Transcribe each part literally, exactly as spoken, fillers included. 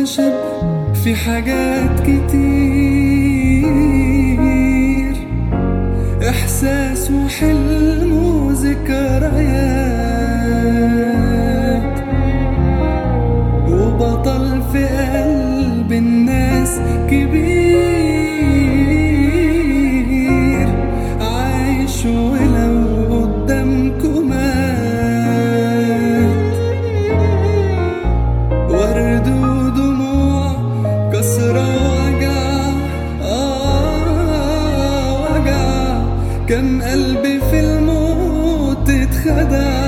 واكتشف في حاجات كتير، إحساس وحلم وذكريات، وبطل في قلب الناس كبير، عايش ولو قدامكم مات. ورد ودموع كسرة وجع، آه وجع، كم قلبي في الموت اتخدع.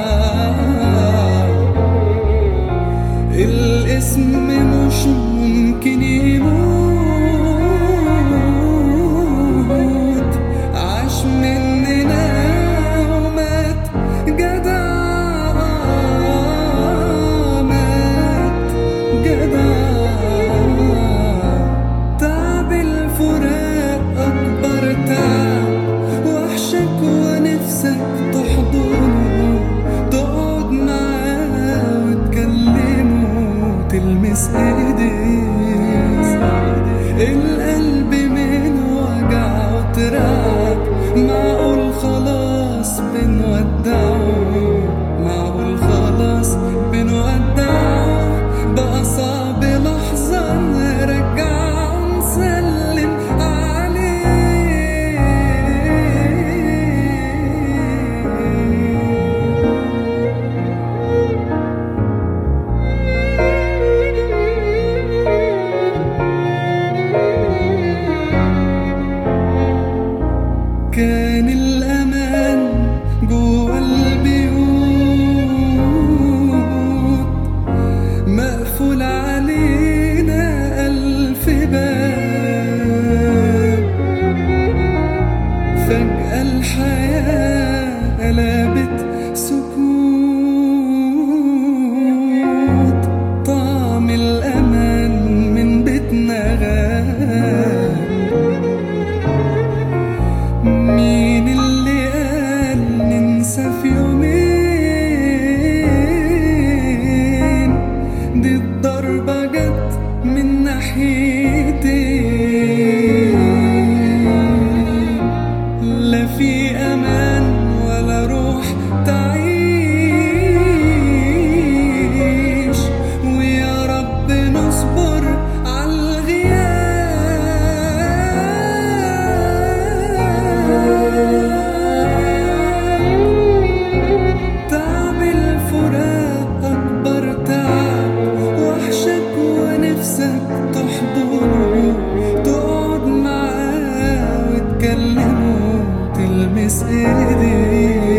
الاسم مش ممكن يموت، عاش مننا ومات جدع، مات جدع. تعب الفراق أكبر تعب، وحشك ونفسك تحضنه، تقعد معاه وتكلمه، تلمس ايديه. القلب من وجع وترعب، معقول خلاص بنودعه، معقول خلاص بنودعه، بقى صعب لحظة نرجع ونسلم عليه. كان الأمان جوا البيوت، مقفول علينا ألف باب، فجأة الحياة قلبت سكوت، طعم الأمان من بيتنا غاب. مين اللي قال ننسى في يومين؟ دي الضربة جت من ناحيتين، لا في أمان ولا روح تعيش، ويا رب نصبر عالغياب. تعب الفراق أكبر تعب، وحشك ونفسك تحضنه، تقعد معاه وتكلمه، تلمس ايديه.